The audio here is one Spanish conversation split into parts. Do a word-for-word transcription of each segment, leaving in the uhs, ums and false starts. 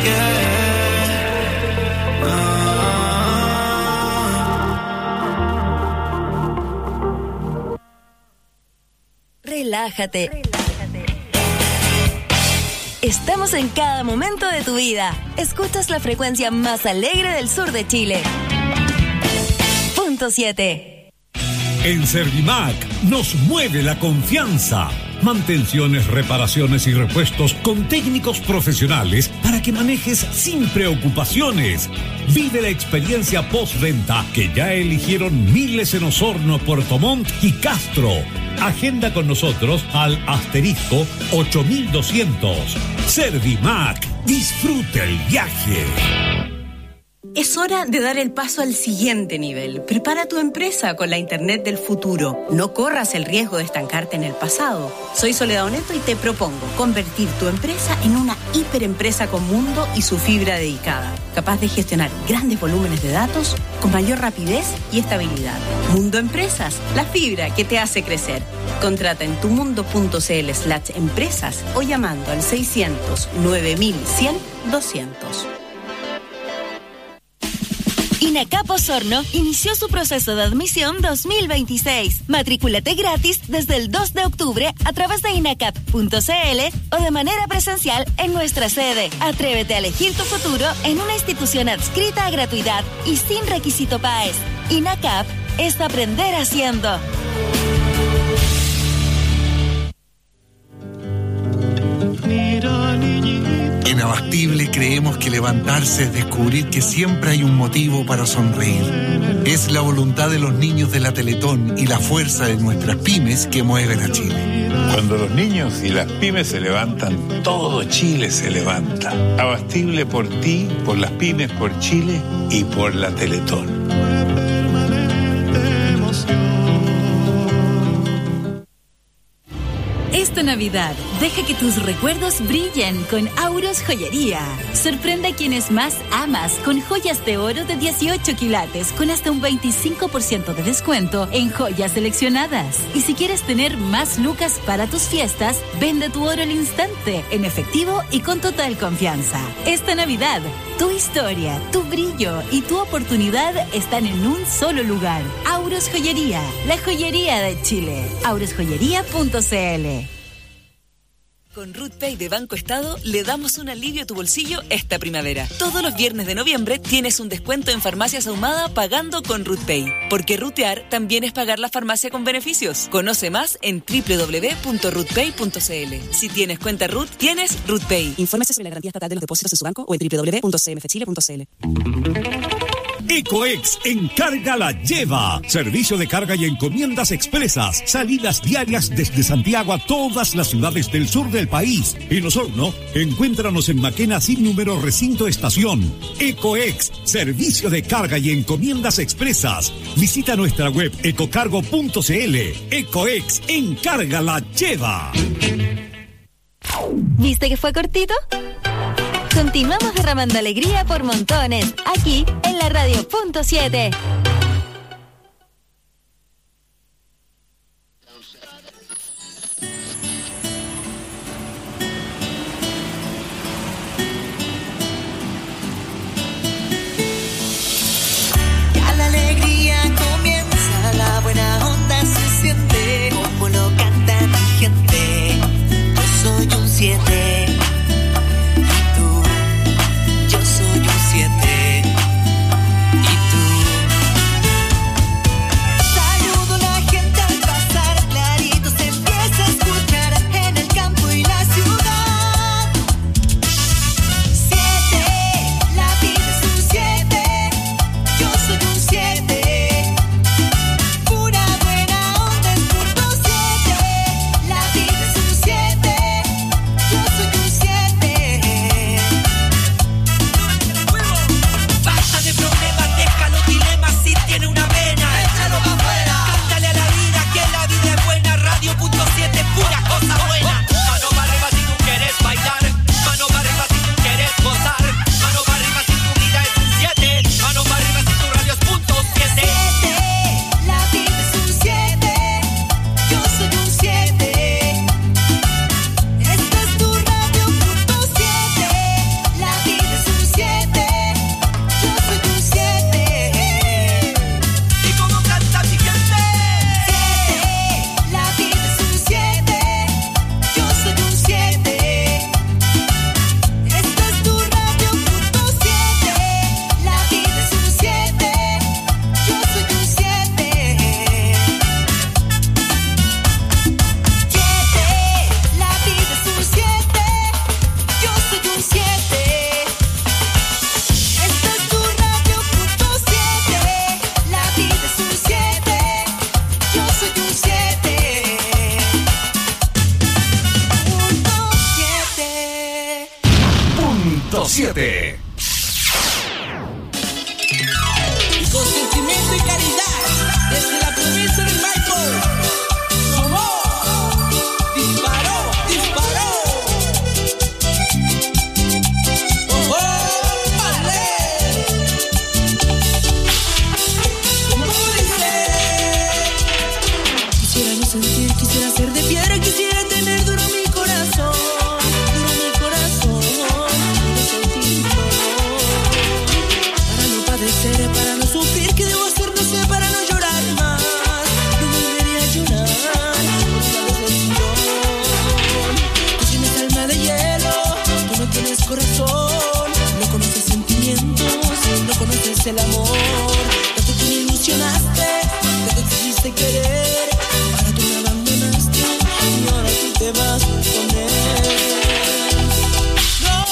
Relájate. Relájate. Estamos en cada momento de tu vida. Escuchas la frecuencia más alegre del sur de Chile. Punto siete. En Servimac nos mueve la confianza. Mantenciones, reparaciones y repuestos con técnicos profesionales para que manejes sin preocupaciones. Vive la experiencia postventa que ya eligieron miles en Osorno, Puerto Montt y Castro. Agenda con nosotros al asterisco ocho mil doscientos. Servimac, disfruta el viaje. Es hora de dar el paso al siguiente nivel. Prepara tu empresa con la Internet del futuro. No corras el riesgo de estancarte en el pasado. Soy Soledad Oneto y te propongo convertir tu empresa en una hiperempresa con Mundo y su fibra dedicada, capaz de gestionar grandes volúmenes de datos con mayor rapidez y estabilidad. Mundo Empresas, la fibra que te hace crecer. Contrata en tumundo.cl slash empresas o llamando al seiscientos nueve mil cien doscientos. INACAP Osorno inició su proceso de admisión dos mil veintiséis. Matrículate gratis desde el dos de octubre a través de inacap punto cl o de manera presencial en nuestra sede. Atrévete a elegir tu futuro en una institución adscrita a gratuidad y sin requisito P A E S. INACAP es aprender haciendo. En Abastible creemos que levantarse es descubrir que siempre hay un motivo para sonreír. Es la voluntad de los niños de la Teletón y la fuerza de nuestras pymes que mueven a Chile. Cuando los niños y las pymes se levantan, todo Chile se levanta. Abastible por ti, por las pymes, por Chile y por la Teletón. Esta Navidad, deja que tus recuerdos brillen con Auros Joyería. Sorprende a quienes más amas con joyas de oro de dieciocho quilates con hasta un veinticinco por ciento de descuento en joyas seleccionadas. Y si quieres tener más lucas para tus fiestas, vende tu oro al instante, en efectivo y con total confianza. Esta Navidad, tu historia, tu brillo y tu oportunidad están en un solo lugar. Auros Joyería, la joyería de Chile. auros joyería punto cl. Con RootPay de Banco Estado le damos un alivio a tu bolsillo esta primavera. Todos los viernes de noviembre tienes un descuento en Farmacias Ahumada pagando con RootPay. Porque rutear también es pagar la farmacia con beneficios. Conoce más en doble u doble u doble u punto rootpay punto cl. Si tienes cuenta Root, tienes RootPay. Infórmese sobre la garantía estatal de los depósitos en su banco o en doble u doble u doble u punto c m f chile punto c l. Ecoex Encarga la Lleva. Servicio de carga y encomiendas expresas. Salidas diarias desde Santiago a todas las ciudades del sur del país. En Osorno, encuéntranos en Maquena sin número recinto estación. Ecoex, servicio de carga y encomiendas expresas. Visita nuestra web ecocargo punto cl. Ecoex Encarga la Lleva. ¿Viste que fue cortito? Continuamos derramando alegría por montones, aquí en la radio punto siete. Ya la alegría comienza, la buena onda se siente, como lo canta mi gente. Yo soy un siete. siete. Y con sentimiento y caridad, desde la provincia del Maipo, somos Disparó, disparó. Oh, oh, vale. Como dice, quisiera no sentir, quisiera ser de piedra, quisiera tener duro mi corazón, duro mi corazón, no sentir dolor, para no padecer, para no sufrir, ¿qué debo hacer? No sé, para no llorar más, no volvería a llorar por una decepción. Tú tienes alma de hielo, tú no tienes corazón, no conoces sentimientos, no conoces el amor, tanto tú me ilusionaste, tanto quisiste querer, ahora tú me abandonaste y ahora tú te vas con él. No,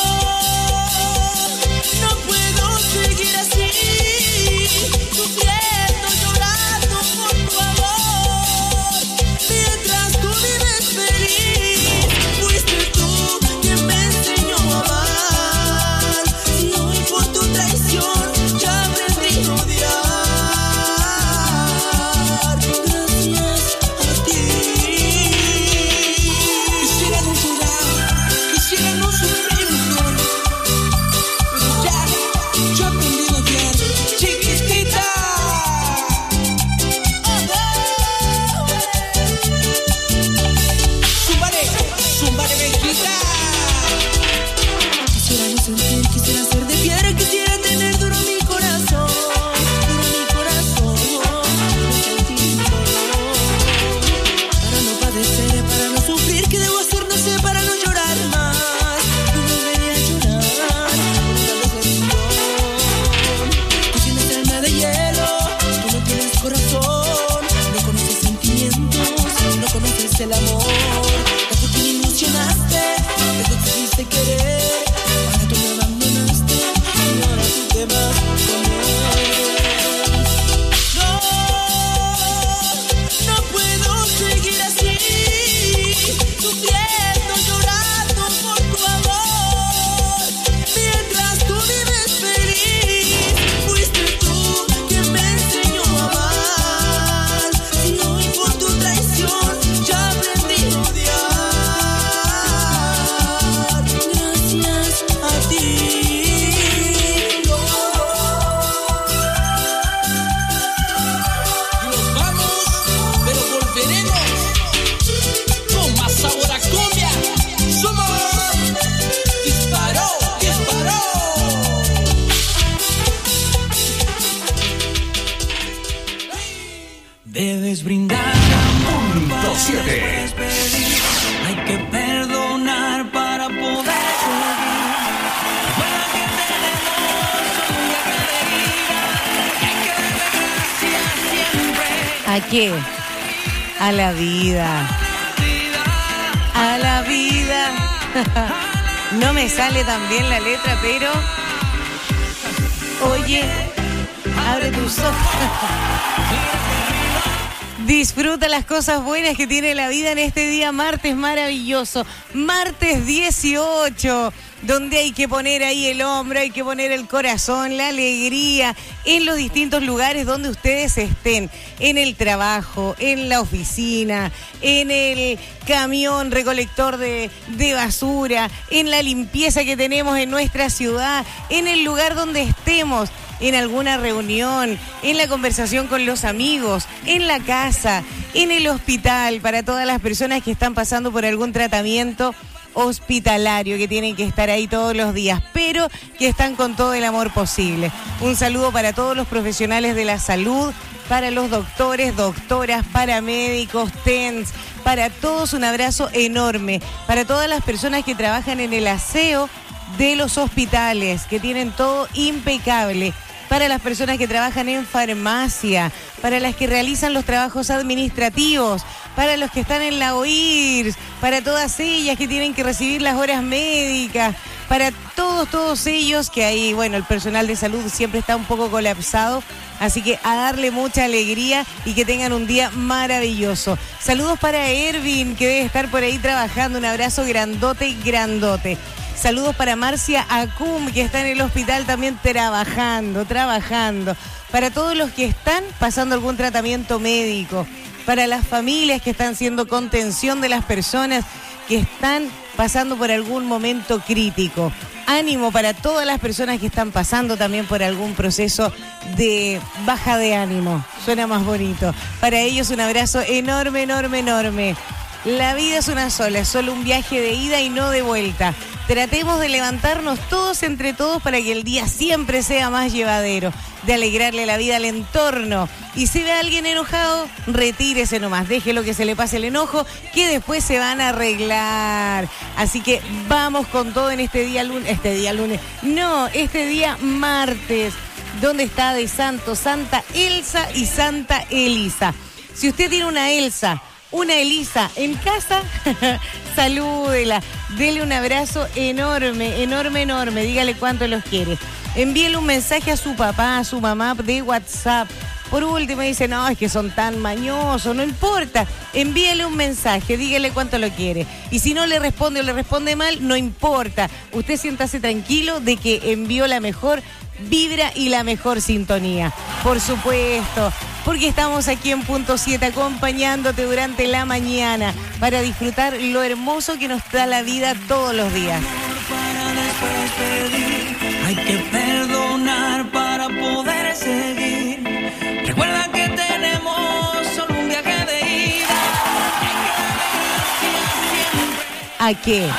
no puedo seguir así, sufriendo, llorando por tu amor, mientras tú vives feliz. Fuiste tú quien me enseñó a amar, y hoy por tu traición ya aprendí a odiar. Gracias a ti. Quisiera no llorar, quisiera no sufrir, mujer, pero ya, yo aprendí a odiar, chiquitita. Zúmbale, zúmbale, Benjita. Quisiera no sentir, quisiera ser de piedra, quisiera tener duro mi corazón, duro mi corazón, no sentir dolor, para no padecer, para no sufrir, ¿qué debo hacer? No sé, para no llorar más, no volvería a llorar por una decepción. Tú tienes alma de hielo, tú no tienes corazón, no conoces sentimientos, no conoces el amor, tanto tú me ilusionaste, tanto quisiste querer, ahora tú me abandonaste y ahora tú te vas con él. No, no puedo seguir así, sufriendo, llorando por tu amor, mientras tú vives feliz. Fuiste tú quien me enseñó a amar, y hoy por tu traición ya aprendí a odiar. Gracias a ti. Y nos vamos, pero volveremos con más sabor a cumbia. Somos Disparó, disparó. Debes brindar amor Punto siete. puedes pedir. Hay que perdonar para poder seguir. Para que tenemos un viaje de ida. Y hay que darle gracias siempre. ¿A qué? A la vida. A la vida. No me sale tan bien la letra, pero oye, abre tus ojos. Disfruta las cosas buenas que tiene la vida en este día martes maravilloso, martes dieciocho, donde hay que poner ahí el hombro, hay que poner el corazón, la alegría, en los distintos lugares donde ustedes estén, en el trabajo, en la oficina, en el camión recolector de, de basura, en la limpieza que tenemos en nuestra ciudad, en el lugar donde estemos, en alguna reunión, en la conversación con los amigos, en la casa, en el hospital, para todas las personas que están pasando por algún tratamiento hospitalario, que tienen que estar ahí todos los días, pero que están con todo el amor posible. Un saludo para todos los profesionales de la salud, para los doctores, doctoras, paramédicos, T E N S, para todos un abrazo enorme, para todas las personas que trabajan en el aseo de los hospitales, que tienen todo impecable, para las personas que trabajan en farmacia, para las que realizan los trabajos administrativos, para los que están en la O I R S, para todas ellas que tienen que recibir las horas médicas, para todos, todos ellos que ahí, bueno, el personal de salud siempre está un poco colapsado, así que a darle mucha alegría y que tengan un día maravilloso. Saludos para Ervin, que debe estar por ahí trabajando, un abrazo grandote, grandote. Saludos para Marcia Acum, que está en el hospital también trabajando, trabajando. Para todos los que están pasando algún tratamiento médico. Para las familias que están haciendo contención de las personas que están pasando por algún momento crítico. Ánimo para todas las personas que están pasando también por algún proceso de baja de ánimo. Suena más bonito. Para ellos un abrazo enorme, enorme, enorme. La vida es una sola, es solo un viaje de ida y no de vuelta. Tratemos de levantarnos todos entre todos para que el día siempre sea más llevadero, de alegrarle la vida al entorno. Y si ve a alguien enojado, retírese nomás, déjelo que se le pase el enojo, que después se van a arreglar. Así que vamos con todo en este día lunes, este día lunes, no, este día martes, donde está de santo, Santa Elsa y Santa Elisa. Si usted tiene una Elsa, una Elisa en casa, salúdela, dele un abrazo enorme, enorme, enorme, dígale cuánto los quiere. Envíele un mensaje a su papá, a su mamá de WhatsApp. Por último dice, no, es que son tan mañosos, no importa. Envíele un mensaje, dígale cuánto lo quiere. Y si no le responde o le responde mal, no importa. Usted siéntase tranquilo de que envió la mejor vibra y la mejor sintonía. Por supuesto, porque estamos aquí en Punto siete acompañándote durante la mañana para disfrutar lo hermoso que nos da la vida todos los días. Hay que perdonar para poder seguir. Recuerda que tenemos solo un viaje de ida. ¿A qué?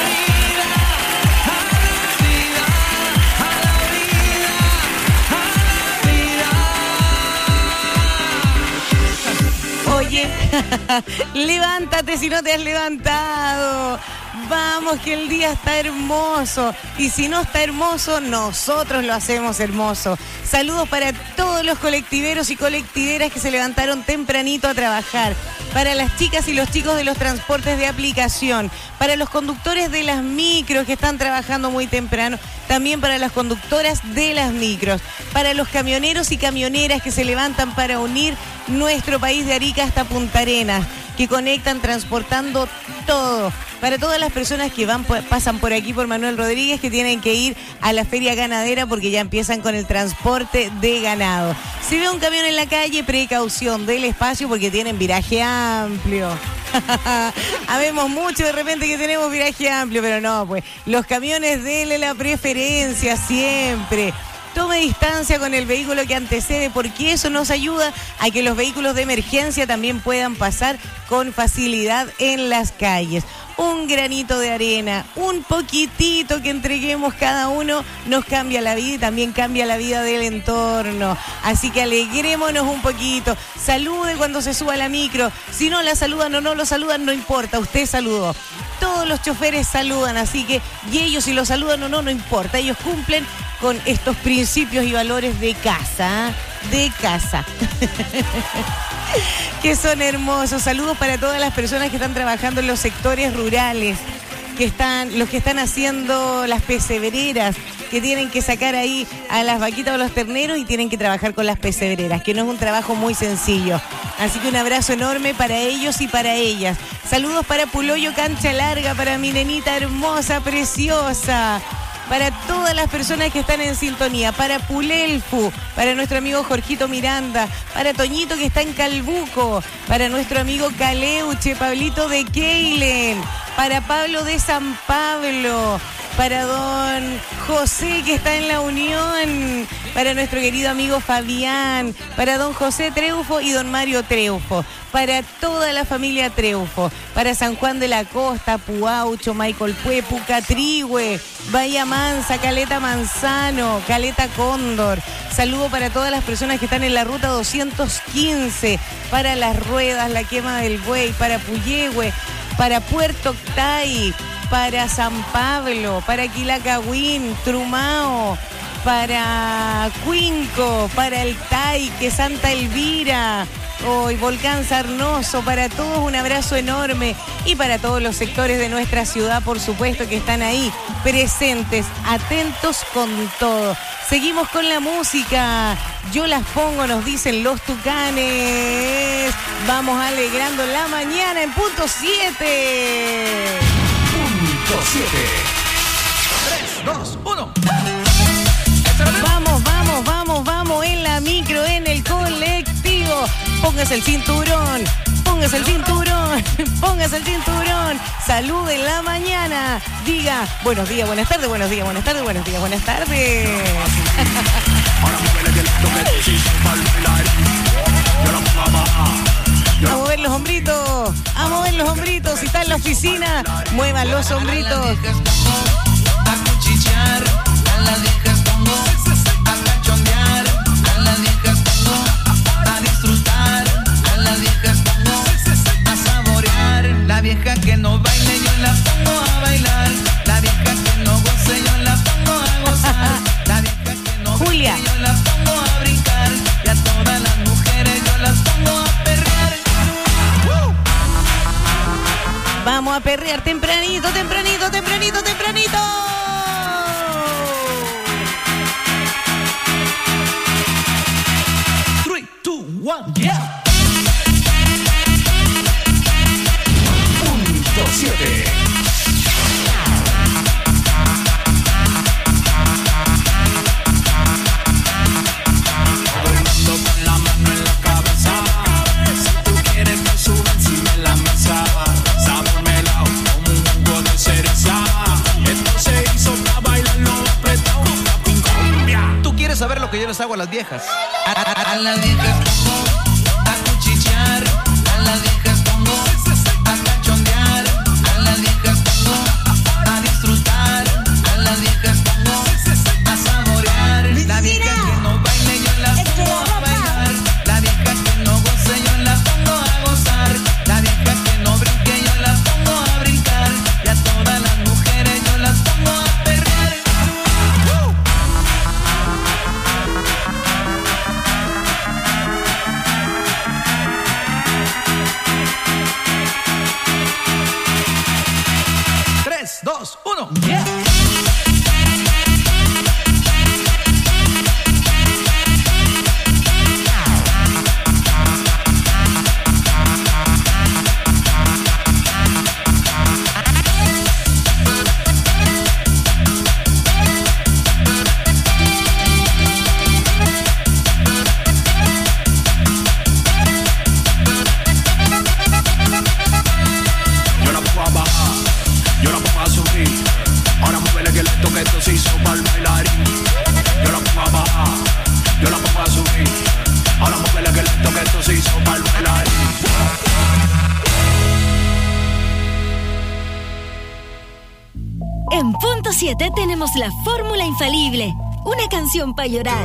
Oye, levántate si no te has levantado. Vamos, que el día está hermoso. Y si no está hermoso, nosotros lo hacemos hermoso. Saludos para todos los colectiveros y colectiveras que se levantaron tempranito a trabajar. Para las chicas y los chicos de los transportes de aplicación. Para los conductores de las micros que están trabajando muy temprano. También para las conductoras de las micros. Para los camioneros y camioneras que se levantan para unir nuestro país de Arica hasta Punta Arenas, que conectan transportando todo. Para todas las personas que van pasan por aquí por Manuel Rodríguez, que tienen que ir a la feria ganadera porque ya empiezan con el transporte de ganado. Si ve un camión en la calle, precaución del espacio porque tienen viraje amplio. Habemos mucho de repente que tenemos viraje amplio, pero no, pues los camiones denle la preferencia siempre. Tome distancia con el vehículo que antecede porque eso nos ayuda a que los vehículos de emergencia también puedan pasar con facilidad en las calles. Un granito de arena, un poquitito que entreguemos cada uno nos cambia la vida y también cambia la vida del entorno. Así que alegrémonos un poquito. Salude cuando se suba a la micro. Si no la saludan o no lo saludan, no importa, usted saludó. Todos los choferes saludan, así que, y ellos si lo saludan o no, no importa. Ellos cumplen con estos principios y valores de casa, de casa. Que son hermosos. Saludos para todas las personas que están trabajando en los sectores rurales, que están, los que están haciendo las pesebreras, que tienen que sacar ahí a las vaquitas o los terneros y tienen que trabajar con las pesebreras, que no es un trabajo muy sencillo. Así que un abrazo enorme para ellos y para ellas. Saludos para Puloyo Cancha Larga, para mi nenita hermosa, preciosa. Para todas las personas que están en sintonía, para Pulelfu, para nuestro amigo Jorgito Miranda, para Toñito que está en Calbuco, para nuestro amigo Caleuche, Pablito de Keilen, para Pablo de San Pablo, para don José que está en La Unión, para nuestro querido amigo Fabián, para don José Treufo y don Mario Treufo, para toda la familia Treufo, para San Juan de la Costa, Puaucho, Michael Pue, Pucatrihue, Bahía Mansa, Caleta Manzano, Caleta Cóndor. Saludo para todas las personas que están en la ruta doscientos quince, para Las Ruedas, La Quema del Buey, para Puyehue, para Puerto Octay, para San Pablo, para Quilacagüín, Trumao, para Cuinco, para El Taique, Santa Elvira, hoy Volcán Sarnoso, para todos un abrazo enorme y para todos los sectores de nuestra ciudad, por supuesto, que están ahí presentes, atentos con todo. Seguimos con la música. Yo las pongo, nos dicen los Tucanes. Vamos alegrando la mañana en Punto siete. Punto siete. dos, uno. Vamos, vamos, vamos, vamos en la micro, en el colectivo. Póngase el cinturón, póngase el cinturón, póngase el cinturón. Salud en la mañana. Diga buenos días, buenas tardes, buenos días, buenas tardes, buenos días, buenas tardes. A mover los hombritos, a mover los hombritos. Si está en la oficina, muevan los hombritos. A cuchillar, a las viejas pongo a cachondear, a las viejas pongo a disfrutar, a las viejas pongo a saborear. La vieja que no baile yo la pongo a bailar, la vieja que no goce yo la pongo a gozar, la vieja que no Julia, yo la pongo a brincar, y a todas las mujeres yo las pongo a perrear. ¡Uh! Vamos a perrear tempranito, tempranito, tempranito, tempranito. tres, dos, uno, yeah. Punto siete. Con la mano en la cabeza, si tú quieres que suba encima de la mesa, sabor melao como un jugo de cereza. Esto se hizo para bailarlo apretado. Tú quieres saber lo que yo les hago a las viejas. A, a, a las viejas pongo a cuchillar, a las viejas pongo a cachondear, a las viejas pongo a disfrutar, a las viejas pongo a saborear. La vieja que no baile yo la pongo a bailar, la vieja que no goce yo la pongo a gozar, la vieja que no brinque yo la pongo a brincar, y a todas las mujeres yo las pongo a perrear. ¡Uh! tres, dos, uno, yeah. Yo la pongo a bajar, yo la pongo a subir. Ahora muévele que lento que esto se hizo para el bailarín. Yo la pongo a bajar, yo la pongo a subir. Ahora muévele que lento que esto se hizo para el bailarín. En punto siete tenemos la fórmula infalible. Una canción para llorar.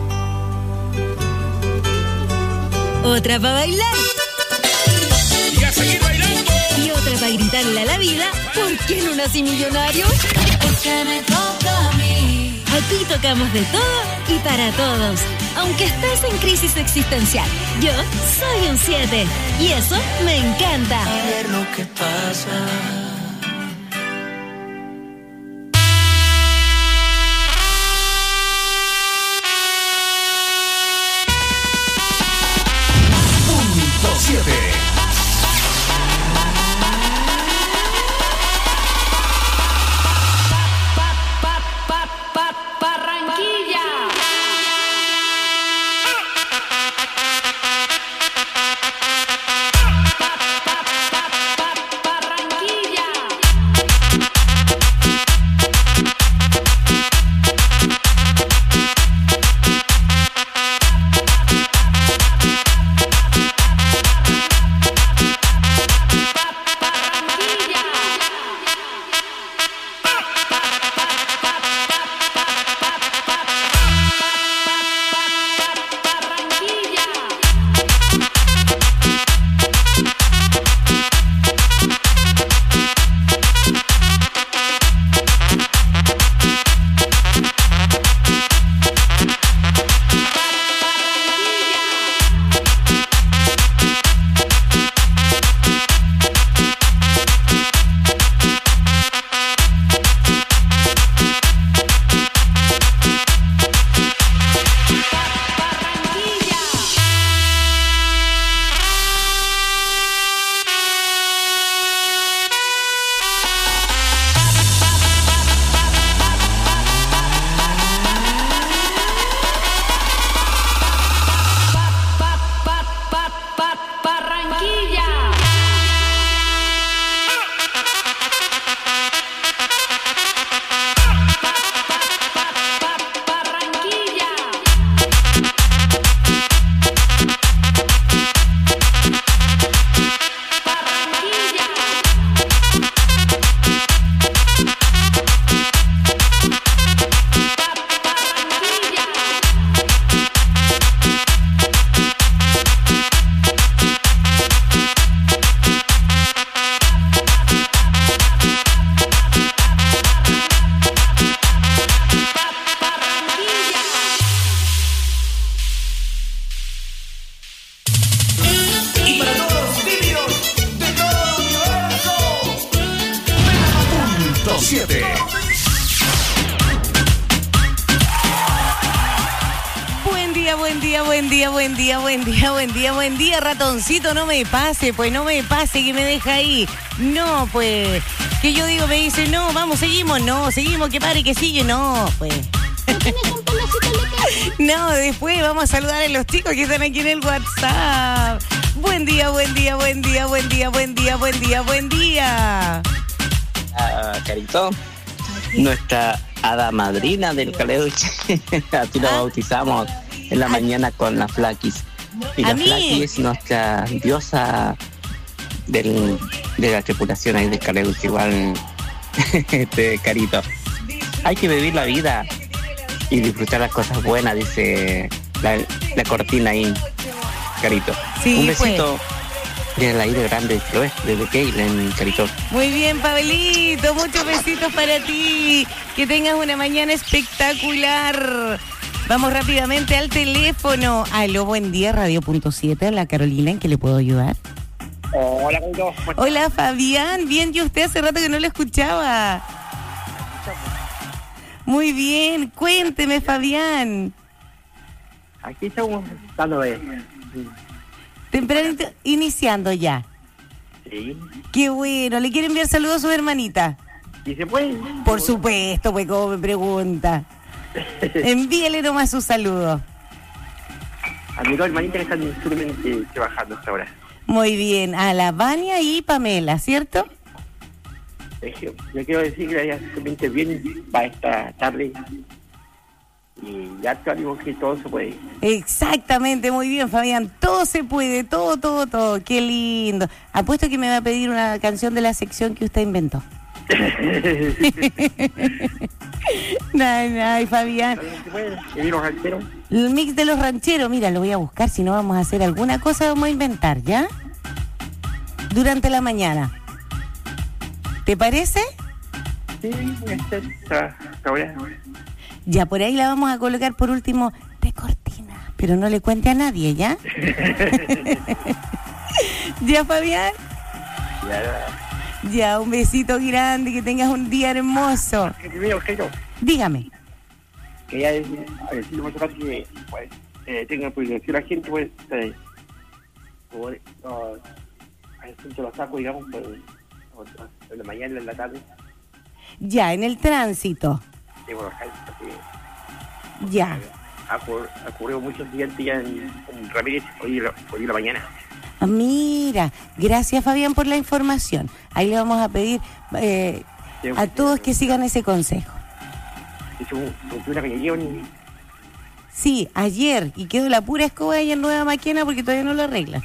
Otra para bailar. Y a seguir bailando. Y otra para gritarle a la vida, ¿por qué no nací millonario? Porque me toca a mí. Aquí tocamos de todo y para todos. Aunque estés en crisis existencial, yo soy un siete. Y eso me encanta. A ver lo que pasa. Punto siete. Barranquilla. día, buen día, buen día, buen día, buen día, buen día, buen día, ratoncito, no me pase, pues no me pase que me deja ahí. No, pues, que yo digo, me dice, no, vamos, seguimos, no, seguimos, que pare, que sigue, no, pues. No, después vamos a saludar a los chicos que están aquí en el WhatsApp. Buen día, buen día, buen día, buen día, buen día, buen día, buen día. Ah, Carito, nuestra hada madrina del Caleuche. Así lo bautizamos en la mañana con la Flaquis. Y la Flaquis es nuestra diosa del, de la tripulación ahí del Caleuche, igual este Carito. Hay que vivir la vida y disfrutar las cosas buenas, dice la, la cortina ahí, Carito. Sí, un besito. Pues. De la ida grande del oeste, desde Keilen, Carito. Muy bien, Pablito, muchos besitos para ti. Que tengas una mañana espectacular. Vamos rápidamente al teléfono. Aló, buen día, Radio Punto siete, la Carolina, ¿en qué le puedo ayudar? Hola, Carito. Hola, Fabián. Bien, yo usted hace rato que no lo escuchaba. Muy bien, cuénteme, Fabián. Aquí estamos dando de... Tempranito, iniciando ya. Sí. Qué bueno. ¿Le quiere enviar saludos a su hermanita? ¿Y se puede? Por supuesto, pues como me pregunta. Envíele nomás su saludo. A mi dos hermanitas que están solamente trabajando hasta ahora. Muy bien. A la Vania y Pamela, ¿cierto? Yo quiero decir que ella se siente bien para esta tarde. Y ya te digo que todo se puede. Exactamente, muy bien, Fabián. Todo se puede, todo, todo, todo. Qué lindo. Apuesto que me va a pedir una canción de la sección que usted inventó. Ay, ay, Fabián. ¿Y los rancheros? El mix de los rancheros, mira, lo voy a buscar. Si no vamos a hacer alguna cosa, vamos a inventar, ¿ya? Durante la mañana. ¿Te parece? Sí, está ahora. Ya, por ahí la vamos a colocar por último de cortina, pero no le cuente a nadie, ¿ya? ¿Ya, Fabián? Ya. Ya, un besito grande, que tengas un día hermoso. Dígame. Quería decir, a decir mucho más que pues, eh, tenga proyección la gente, pues, eh, por, uh, a veces lo saco, digamos, pues, en la mañana, en la tarde. Ya, en el tránsito. Sí, bueno, sí. Ya. Ha ocurrido muchos accidentes ya en, en Ramírez hoy, hoy en la mañana. Ah, mira, gracias, Fabián, por la información. Ahí le vamos a pedir eh, sí, a todos que sigan ese consejo. Una que llegué, sí, ayer, y quedó la pura escoba ahí en Nueva Maquena porque todavía no lo arreglan.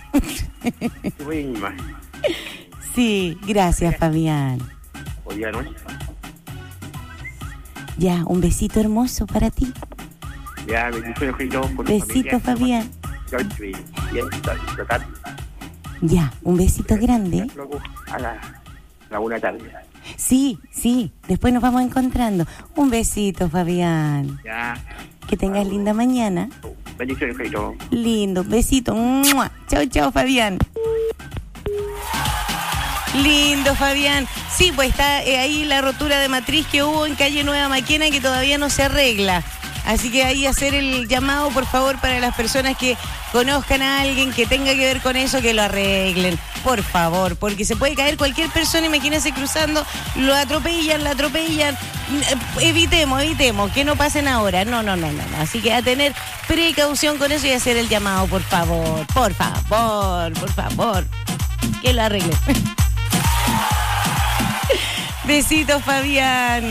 Sí, gracias, Fabián. Hoy día noche. Ya, un besito hermoso para ti. Ya, bendiciones, con besito, Fabián. Ya, un besito grande. A la, la buena tarde. Sí, sí, después nos vamos encontrando. Un besito, Fabián. Ya. Que tengas linda mañana. Bendiciones, Carito. Lindo, besito. ¡Mua! Chao, chao, Fabián. Lindo, Fabián. Sí, pues está eh, ahí la rotura de matriz que hubo en calle Nueva Maquena y que todavía no se arregla. Así que ahí hacer el llamado, por favor, para las personas que conozcan a alguien que tenga que ver con eso, que lo arreglen, por favor, porque se puede caer cualquier persona, imagínense cruzando, lo atropellan, la atropellan. Evitemos, evitemos, que no pasen ahora. No, no, no, no, no. Así que a tener precaución con eso y hacer el llamado, por favor, por favor, por favor, que lo arreglen. Besitos, Fabián.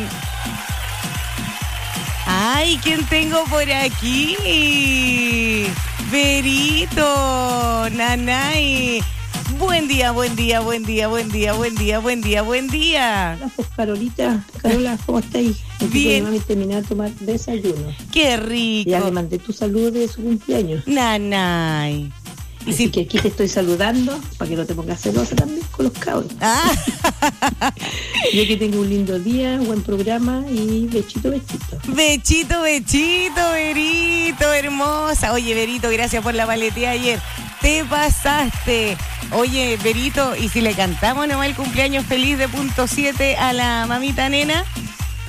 Ay, ¿quién tengo por aquí? Verito, Nanay. Buen día, buen día, buen día, buen día, buen día, buen día, buen día. Hola, pues, Carolita. Carola, ¿cómo estáis? Bien. Mami terminé de tomar desayuno. Qué rico. Ya le mandé tu saludo de su cumpleaños. Nanay. Y Así si... que aquí te estoy saludando para que no te pongas celosa también con los cabros. Ah. Yo que tengo un lindo día, buen programa y bechito, bechito. Bechito, bechito, Verito, hermosa. Oye, Verito, gracias por la paletea ayer. Te pasaste. Oye, Verito, ¿y si le cantamos nomás el cumpleaños feliz de punto siete a la mamita nena?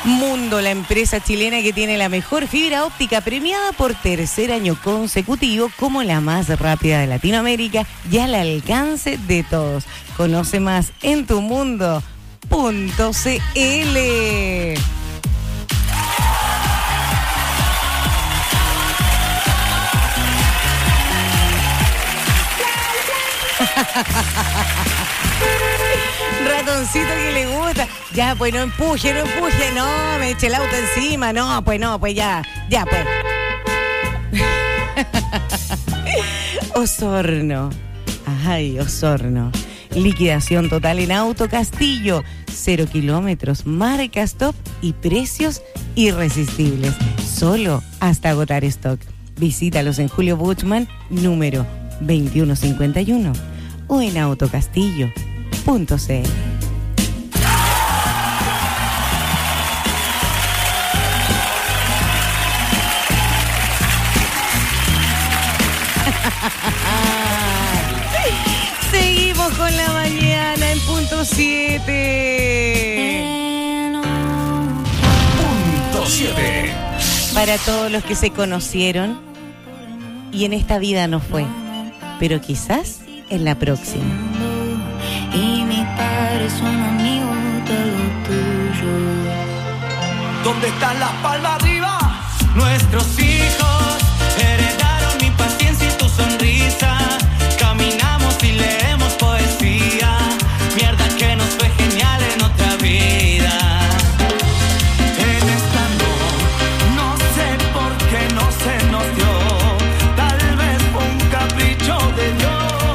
Mundo, la empresa chilena que tiene la mejor fibra óptica premiada por tercer año consecutivo como la más rápida de Latinoamérica y al alcance de todos. Conoce más en tumundo punto cl. Ratoncito que le gusta. Ya, pues no empuje, no empuje. No, me eche el auto encima. No, pues no, pues ya. Ya, pues. Osorno. Ay, Osorno. Liquidación total en Auto Castillo. Cero kilómetros, marcas top y precios irresistibles. Solo hasta agotar stock. Visítalos en Julio Buchmann, número veintiuno cincuenta y uno. O en autocastillo punto cl. Seguimos con la mañana en punto siete. Punto siete. Para todos los que se conocieron y en esta vida no fue, pero quizás en la próxima. Y mis padres son amigos de los tuyos. ¿Dónde están las palmas arriba? Nuestros hijos heredaron mi paciencia y tu sonrisa. Caminamos y leemos poesía. Mierda que nos fue genial en otra vida. En esta no, no sé por qué no se nos dio. Tal vez fue un capricho de Dios.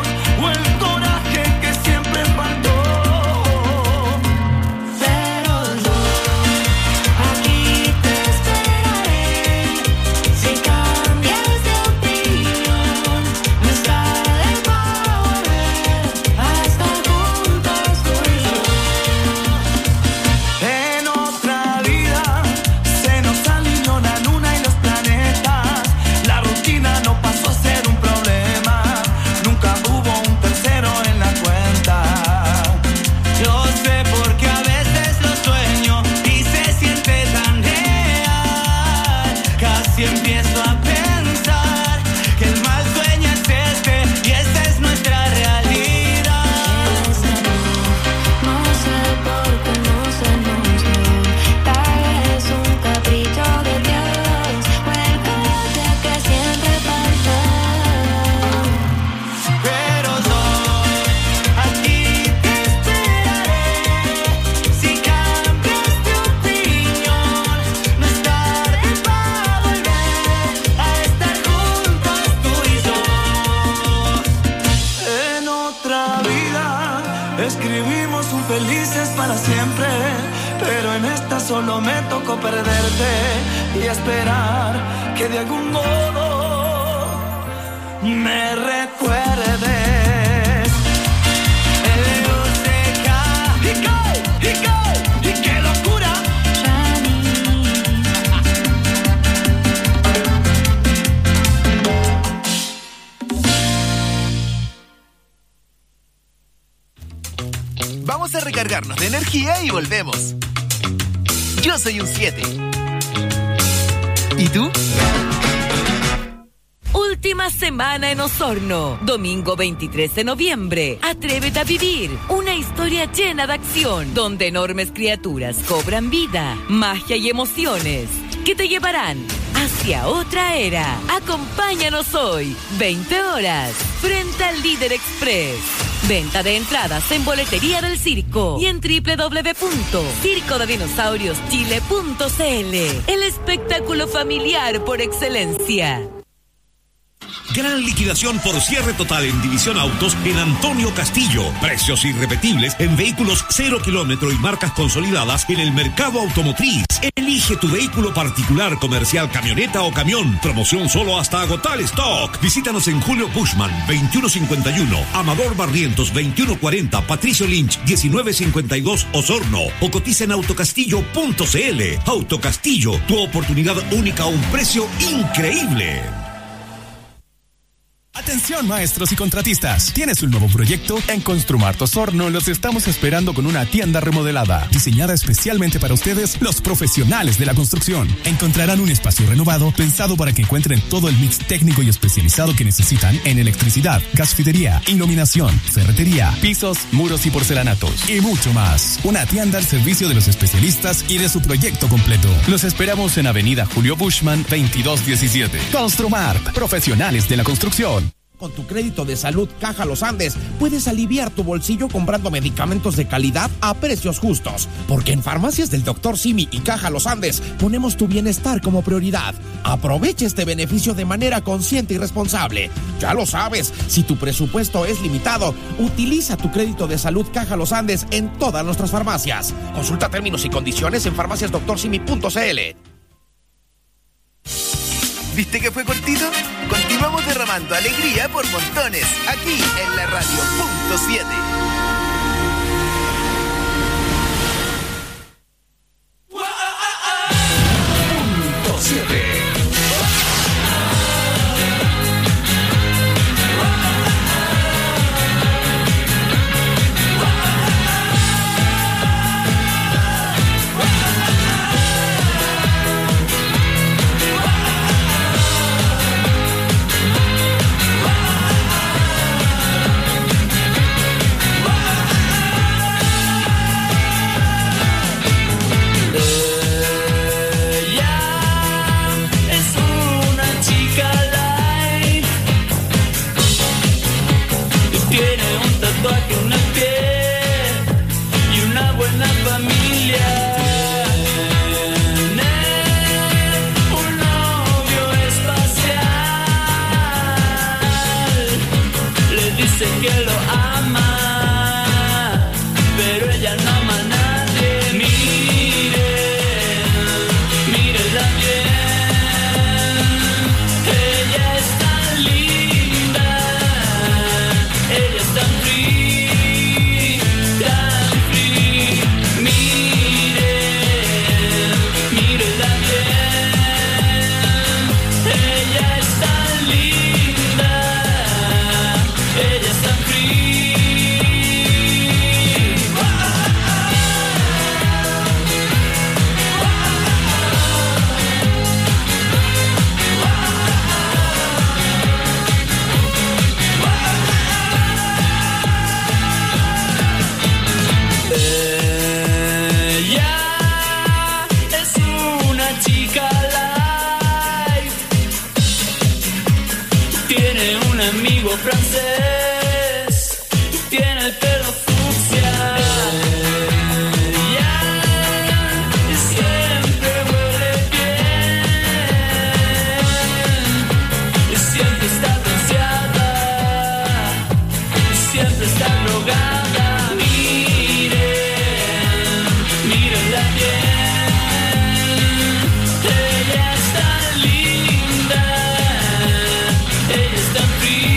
Solo me tocó perderte y esperar que de algún modo me recuerdes. ¡Y qué locura! Vamos a recargarnos de energía y volvemos. Yo soy un siete. ¿Y tú? Última semana en Osorno. Domingo veintitrés de noviembre. Atrévete a vivir una historia llena de acción, donde enormes criaturas cobran vida, magia y emociones que te llevarán hacia otra era. Acompáñanos hoy, veinte horas, frente al Líder Express. Venta de entradas en Boletería del Circo y en doble u doble u doble u punto circo de dinosaurios chile punto cl. El espectáculo familiar por excelencia. Gran liquidación por cierre total en División Autos en Antonio Castillo. Precios irrepetibles en vehículos cero kilómetro y marcas consolidadas en el mercado automotriz. Elige tu vehículo particular, comercial, camioneta o camión. Promoción solo hasta agotar stock. Visítanos en Julio Bushman, veintiuno cincuenta y uno, Amador Barrientos, veintiuno cuarenta, Patricio Lynch, diecinueve cincuenta y dos, Osorno. O cotiza en autocastillo punto cl. Autocastillo, tu oportunidad única a un precio increíble. Atención, maestros y contratistas. ¿Tienes un nuevo proyecto? En Construmart Osorno los estamos esperando con una tienda remodelada, diseñada especialmente para ustedes, los profesionales de la construcción. Encontrarán un espacio renovado pensado para que encuentren todo el mix técnico y especializado que necesitan en electricidad, gasfidería, iluminación, ferretería, pisos, muros y porcelanatos y mucho más. Una tienda al servicio de los especialistas y de su proyecto completo. Los esperamos en Avenida Julio Bushman veintidós diecisiete. Construmart, profesionales de la construcción. Con tu crédito de salud Caja Los Andes puedes aliviar tu bolsillo comprando medicamentos de calidad a precios justos. Porque en Farmacias del doctor Simi y Caja Los Andes ponemos tu bienestar como prioridad. Aprovecha este beneficio de manera consciente y responsable. Ya lo sabes, si tu presupuesto es limitado, utiliza tu crédito de salud Caja Los Andes en todas nuestras farmacias. Consulta términos y condiciones en farmacias doctor simi punto c l. ¿Viste que fue cortito? Continuamos derramando alegría por montones, aquí en la radio punto siete. Punto siete. Una piel y una buena familia. Un novio espacial. Le dice que lo ama, pero ella no ama a nadie. Mire, mírela bien. Ella es tan linda, ella es tan free. Francés, tiene el pelo fucsia. Ella siempre huele bien, siempre está bronceada, siempre está drogada. Miren, mírenla bien, ella es tan linda, ella es tan fría.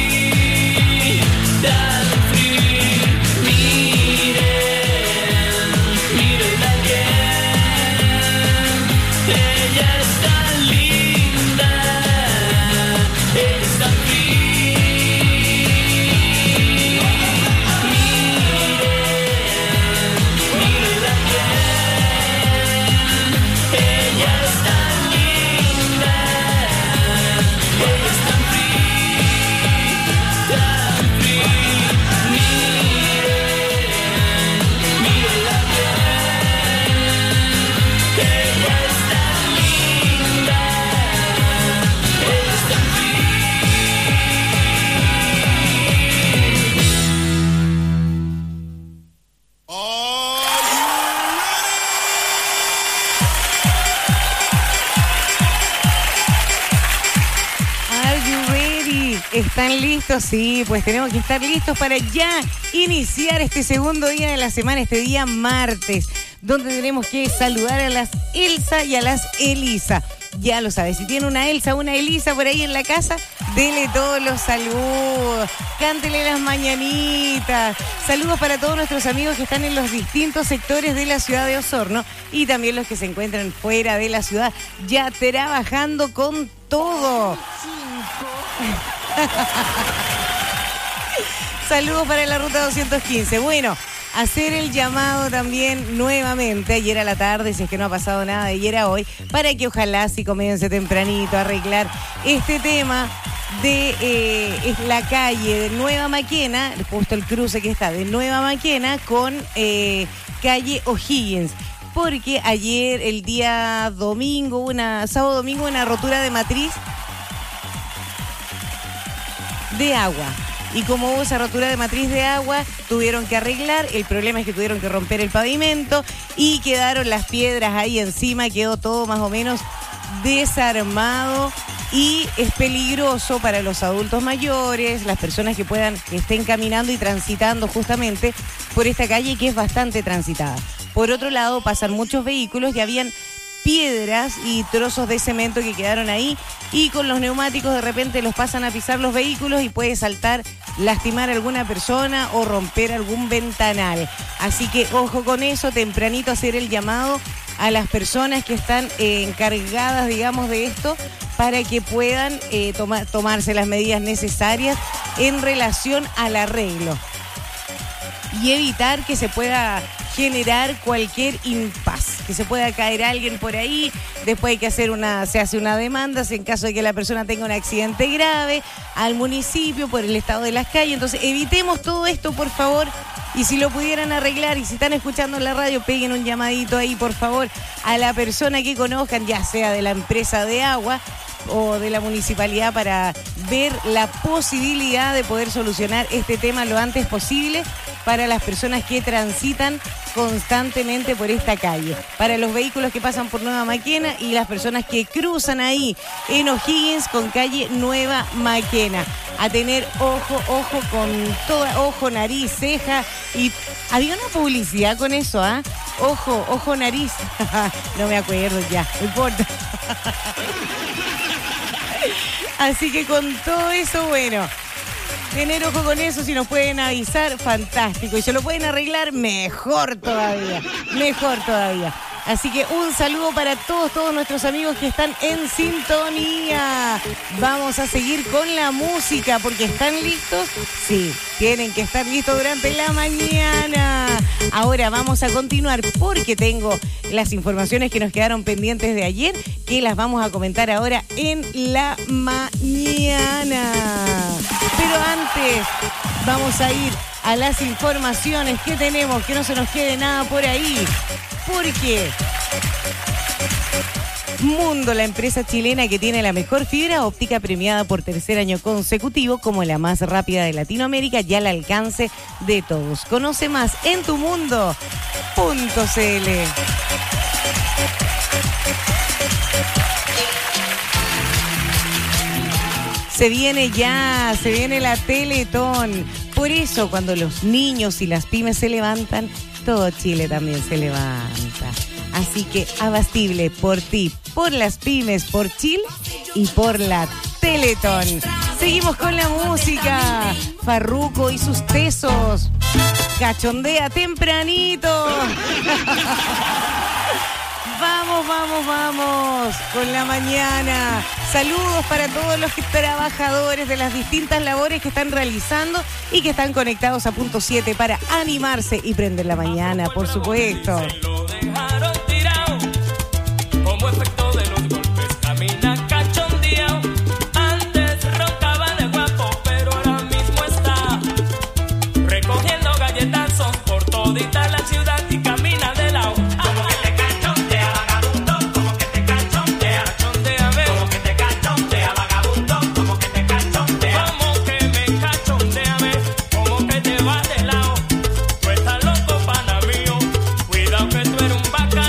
¿Están listos? Sí, pues tenemos que estar listos para ya iniciar este segundo día de la semana, este día martes, donde tenemos que saludar a las Elsa y a las Elisa. Ya lo sabes, si tiene una Elsa o una Elisa por ahí en la casa, dele todos los saludos, cántele las mañanitas. Saludos para todos nuestros amigos que están en los distintos sectores de la ciudad de Osorno y también los que se encuentran fuera de la ciudad, ya trabajando con todo. Saludos para la ruta doscientos quince. Bueno, hacer el llamado también nuevamente, ayer a la tarde, si es que no ha pasado nada de ayer a hoy, para que ojalá si comience tempranito a arreglar este tema de eh, es la calle de Nueva Maquena, justo el cruce que está de Nueva Maquena con eh, calle O'Higgins. Porque ayer, el día domingo, una sábado domingo, una rotura de matriz de agua. Y como hubo esa rotura de matriz de agua, tuvieron que arreglar. El problema es que tuvieron que romper el pavimento y quedaron las piedras ahí encima. Quedó todo más o menos desarmado y es peligroso para los adultos mayores, las personas que puedan, que estén caminando y transitando justamente por esta calle que es bastante transitada. Por otro lado, pasan muchos vehículos y habían piedras y trozos de cemento que quedaron ahí y con los neumáticos de repente los pasan a pisar los vehículos y puede saltar, lastimar a alguna persona o romper algún ventanal. Así que ojo con eso, tempranito hacer el llamado a las personas que están eh, encargadas, digamos, de esto para que puedan eh, toma, tomarse las medidas necesarias en relación al arreglo y evitar que se pueda generar cualquier impas, que se pueda caer alguien por ahí, después hay que hacer una, se hace una demanda si en caso de que la persona tenga un accidente grave al municipio por el estado de las calles. Entonces evitemos todo esto, por favor, y si lo pudieran arreglar y si están escuchando en la radio, peguen un llamadito ahí, por favor, a la persona que conozcan, ya sea de la empresa de agua o de la municipalidad, para ver la posibilidad de poder solucionar este tema lo antes posible para las personas que transitan constantemente por esta calle, para los vehículos que pasan por Nueva Maquena y las personas que cruzan ahí en O'Higgins con calle Nueva Maquena. A tener ojo, ojo con toda, ojo, nariz, ceja, y había una publicidad con eso, ¿ah? ¿eh? Ojo, ojo, nariz. No me acuerdo ya, no importa. Así que con todo eso, bueno, tener ojo con eso, si nos pueden avisar, fantástico. Y se lo pueden arreglar, mejor todavía, mejor todavía. Así que un saludo para todos, todos nuestros amigos que están en sintonía. Vamos a seguir con la música, porque ¿están listos? Sí, tienen que estar listos durante la mañana. Ahora vamos a continuar porque tengo las informaciones que nos quedaron pendientes de ayer, que las vamos a comentar ahora en la mañana. Pero antes vamos a ir a las informaciones que tenemos, que no se nos quede nada por ahí. Porque Mundo, la empresa chilena que tiene la mejor fibra óptica premiada por tercer año consecutivo como la más rápida de Latinoamérica, ya al alcance de todos. Conoce más en tu mundo punto c l. Se viene ya, se viene la Teletón. Por eso, cuando los niños y las pymes se levantan, todo Chile también se levanta. Así que abastible por ti, por las pymes, por Chile y por la Teletón. Seguimos con la música. Farruko y sus tesos. Cachondea tempranito. Vamos, vamos, vamos con la mañana. Saludos para todos los trabajadores de las distintas labores que están realizando y que están conectados a punto siete para animarse y prender la mañana, por supuesto. Como efecto de los golpes camina cachondeado. Antes roncaba de guapo, pero ahora mismo está recogiendo galletazos por todita la ciudad y camina de lado. Como que te cachondea, vagabundo, como que te cachondea, cachondea, como que te cachondea, vagabundo, como que te cachondea, como que me cachondea, como que te va de lado. Tú estás loco, pana mío, cuidado que tú eres un bacán.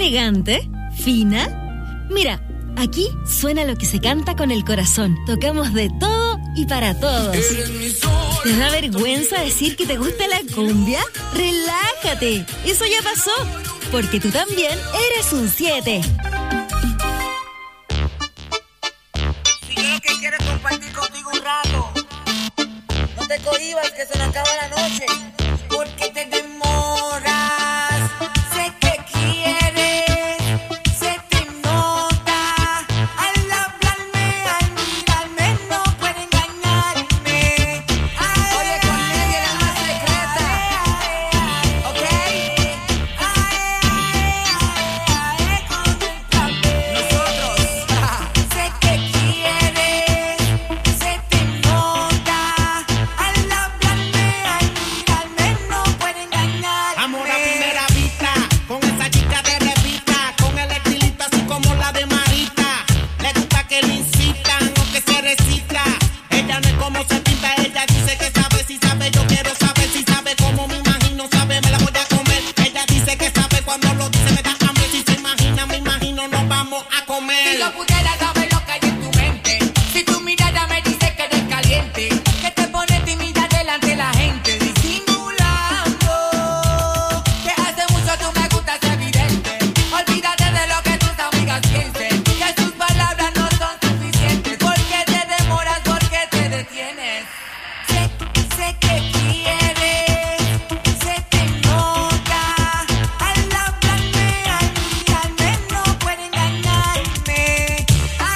¿Elegante? ¿Fina? Mira, aquí suena lo que se canta con el corazón. Tocamos de todo y para todos. ¿Te da vergüenza decir que te gusta la cumbia? ¡Relájate! Eso ya pasó, porque tú también eres un siete. Si yo lo que quiero es compartir contigo un rato, no te cohibas que se nos acaba la noche, porque te demoras. Sé que quieres, se te nota, al hablarme, al mirarme, no puede engañarme. Oye, con ella la más secreta, ¿ok? Nosotros, sé que quieres, se te nota, al hablarme, al mirarme, no puede engañarme. Amor a primera vista, con esa chica de revista, con el estilito así como la de Marita. Le gusta que le incitan o que se recicla. Ella no es como se pinta, ella dice que sabe, si sabe, yo quiero saber si sabe como me imagino, sabe, me la voy a comer. Ella dice que sabe, cuando lo dice me da hambre, si se imagina, me imagino, nos vamos a comer. Si yo pudiera saber lo que hay en tu mente, si tu mirada me dice que eres caliente, que te pone tímida delante de la gente, disimulando, que hace mucho tú me gustas evidente. Olvídate de lo que tus amigas piensen, que sus palabras no son suficientes, porque te demoras, porque te detienes. Sé, sé que quieres, se te nota, al hablarme, al mirarme, no puede engañarme.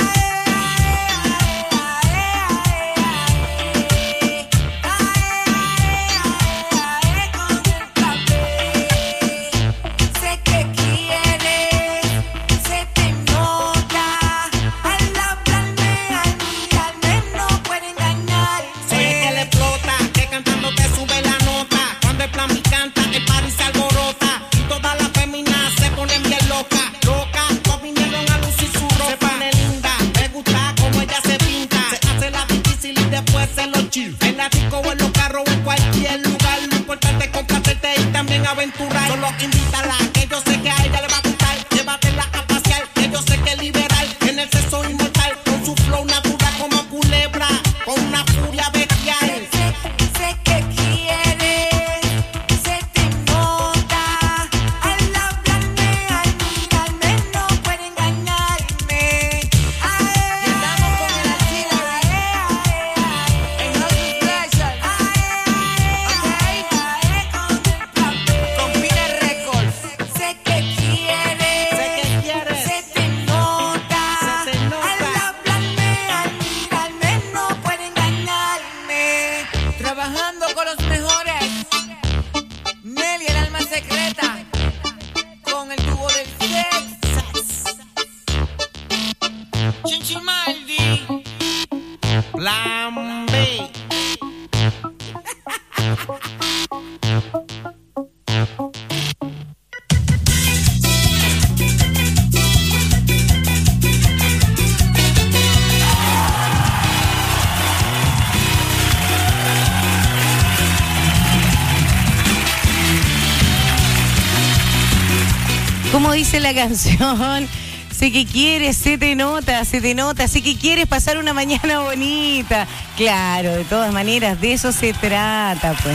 Sé que quieres, se te nota, al hablarme, al mirarme, no puede engañarme. Soy el que le explota, que cantando te sube la nota. Cuando el plan me canta, el party se alborota. Y todas las féminas se ponen bien locas. Loca, todas vinieron a lucir su ropa. Se pone linda, me gusta como ella se pinta. Se hace la difícil y después se lo chill. En la disco o en los carros o en cualquier lugar. Lo importante es complacerte y también aventurar. Solo invítala, que yo sé que a ella le va a gustar. Llévatela a pasear, que yo sé que es liberal. En el sexo inmortal, con su flow natural como culebra. Con una furia bestial. Sé que quieres, se te nota, al hablarme, al mirarme, no puede engañarme. Y andamos con el artillery en Hustle Special, ¿ok? Con Pina Records. Sé que quieres, se te nota, al hablarme, al mirarme, no puede engañarme. Trabajando con los mejores, Nelly, el alma secreta, con el tubo del Texas, Chinchimaldi, Plan B. Como dice la canción, sé que quieres, se te nota, se te nota, sé que quieres pasar una mañana bonita. Claro, de todas maneras, de eso se trata, pues.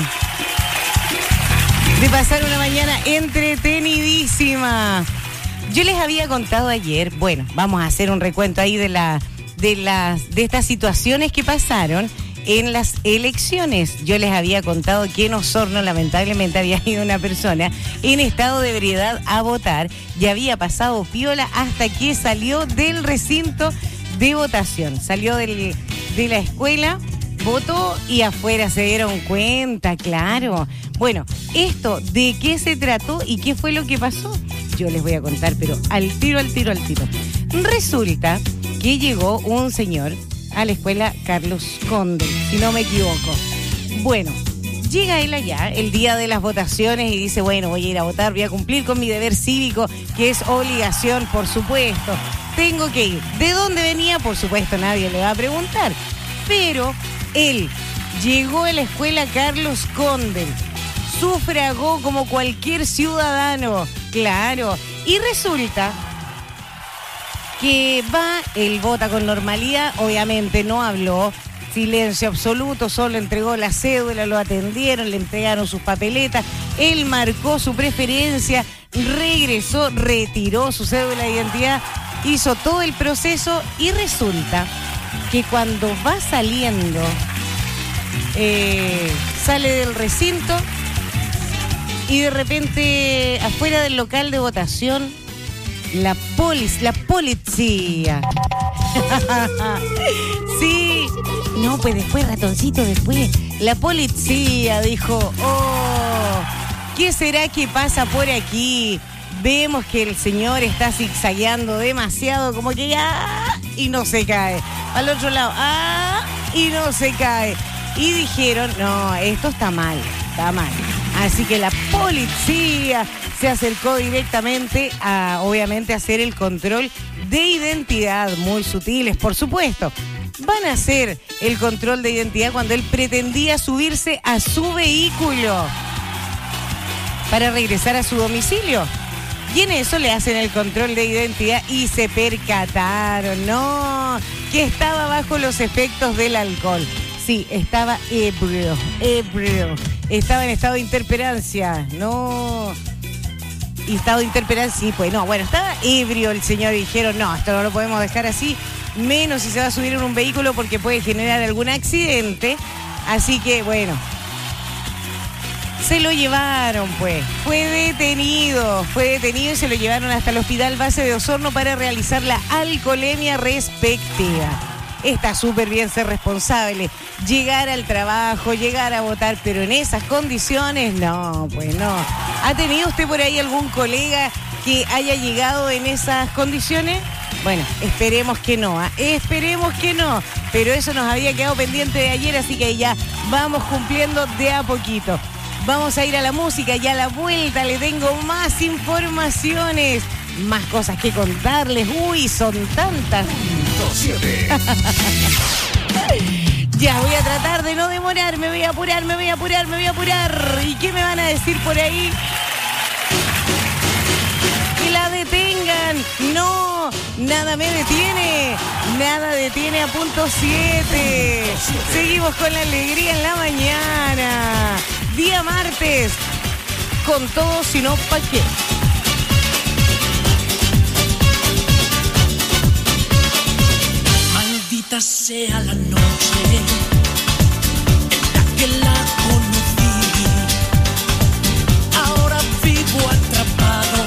De pasar una mañana entretenidísima. Yo les había contado ayer, bueno, vamos a hacer un recuento ahí de la, de las, de estas situaciones que pasaron en las elecciones. Yo les había contado que en Osorno lamentablemente había ido una persona en estado de ebriedad a votar y había pasado piola hasta que salió del recinto de votación. Salió del, de la escuela, votó y afuera se dieron cuenta, claro. Bueno, esto, ¿de qué se trató y qué fue lo que pasó? Yo les voy a contar, pero al tiro, al tiro, al tiro. Resulta que llegó un señor a la escuela Carlos Conde, si no me equivoco. Bueno, llega él allá el día de las votaciones y dice, bueno, voy a ir a votar, voy a cumplir con mi deber cívico, que es obligación, por supuesto. Tengo que ir. ¿De dónde venía? Por supuesto, nadie le va a preguntar. Pero él llegó a la escuela Carlos Conde, sufragó como cualquier ciudadano, claro, Y resulta que va, él vota con normalidad, obviamente no habló, silencio absoluto, solo entregó la cédula, lo atendieron, le entregaron sus papeletas, él marcó su preferencia, regresó, retiró su cédula de identidad, hizo todo el proceso y resulta que cuando va saliendo, eh, sale del recinto y de repente afuera del local de votación, la polis, la policía. Sí, no, pues después, ratoncito, después. La policía dijo, oh, ¿qué será que pasa por aquí? Vemos que el señor está zigzagueando demasiado, como que ya, y no se cae. Al otro lado, ah, y no se cae. Y dijeron, no, esto está mal, está mal. Así que la policía se acercó directamente a, obviamente, hacer el control de identidad, muy sutiles, por supuesto. Van a hacer el control de identidad cuando él pretendía subirse a su vehículo para regresar a su domicilio. Y en eso le hacen el control de identidad y se percataron, no, que estaba bajo los efectos del alcohol. Sí, estaba ebrio, ebrio. Estaba en estado de interperancia, no. Y estado de interperancia, sí, pues no. Bueno, estaba ebrio el señor y dijeron, no, esto no lo podemos dejar así, menos si se va a subir en un vehículo porque puede generar algún accidente. Así que, bueno, se lo llevaron, pues. Fue detenido, fue detenido y se lo llevaron hasta el Hospital Base de Osorno para realizar la alcoholemia respectiva. Está súper bien ser responsable, llegar al trabajo, llegar a votar, pero en esas condiciones, no, pues no. ¿Ha tenido usted por ahí algún colega que haya llegado en esas condiciones? Bueno, esperemos que no, ¿eh? esperemos que no, pero eso nos había quedado pendiente de ayer, así que ya vamos cumpliendo de a poquito. Vamos a ir a la música y a la vuelta le tengo más informaciones, más cosas que contarles. Uy, son tantas. Ya, voy a tratar de no demorar, me voy a apurar, me voy a apurar, me voy a apurar. ¿Y qué me van a decir por ahí? Que la detengan. No, nada me detiene. Nada detiene a punto siete. Seguimos con la alegría en la mañana. Día martes. Con todo, si no, ¿pa' qué? Maldita sea la noche en la que la conocí. Ahora vivo atrapado.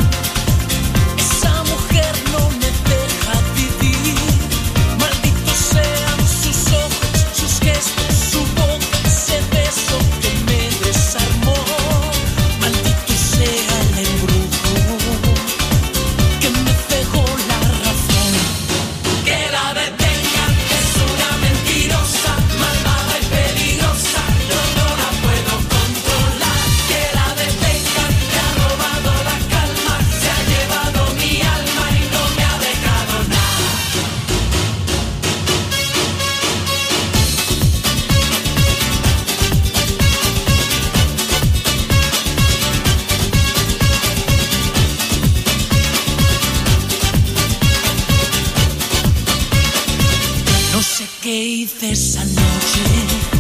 Esa mujer no me deja vivir. Malditos sean sus ojos, sus gestos, su boca, ese beso que me desarmó. Maldito sea el embrujo que me dejó la razón. Que la detenga. ¿Qué hice esa noche?